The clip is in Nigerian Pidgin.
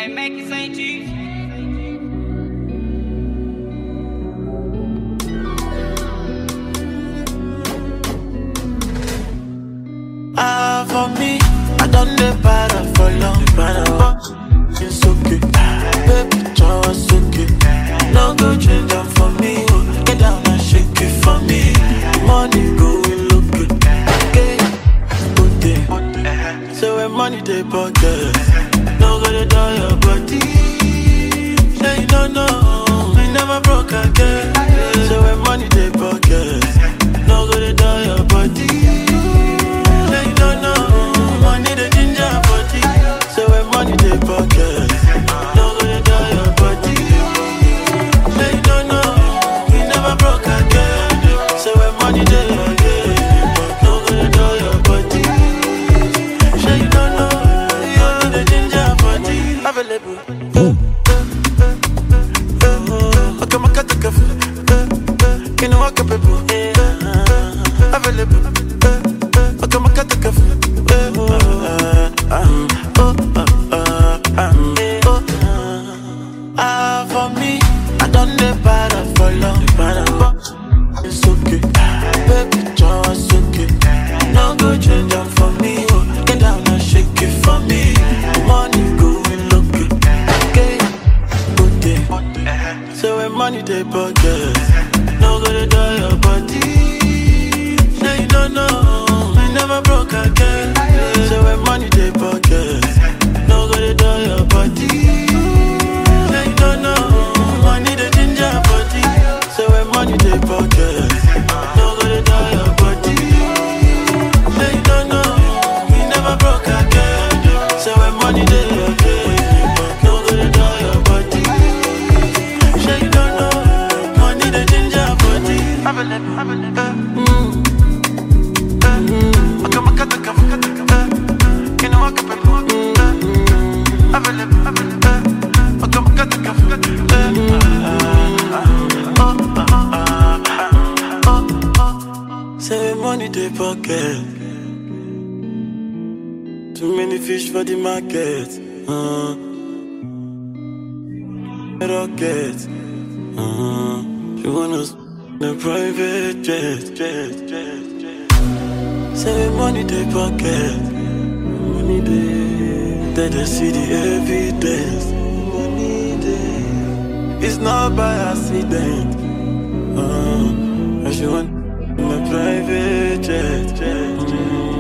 Hey, make it St. Cheese. For me, I done the para for long, but it's okay. Baby, just okay. No go change up for me. Get down and shake it for me. Money going look good. Okay, okay. So when money they pocket, no go to die your body. Say no, no, we never broke again. So when money they pocket, no go to die your body. Money they pocket, no gonna die your body. Say no, no, we never broke again. So when money they pocket, no gonna die your body. Say no, no, you the ginger body available. Okay, my cat take a you know what can people available. Okay, my cat take a for me, I done the para for long, but it's okay. Baby, just okay. No go change up for me. Get down and shake it for me. Money going look good. Okay, okay. So when money they pocket, no go to die your body. Say no, no, we never broke again. So when money they pocket, no go to die your body. Money they pocket, no go to die your body. Say no, no, we never broke again. So when money they pocket, no go to die your body. Say no, no, money they ginger body. Have a lip, I come a cut, you know what can have a lip, I come a cut, say money they pocket. Too many fish for the market. Rocket. She wanna the private jet. Say money they pocket. Money they see the evidence. Money they, it's not by accident. She want my private jet.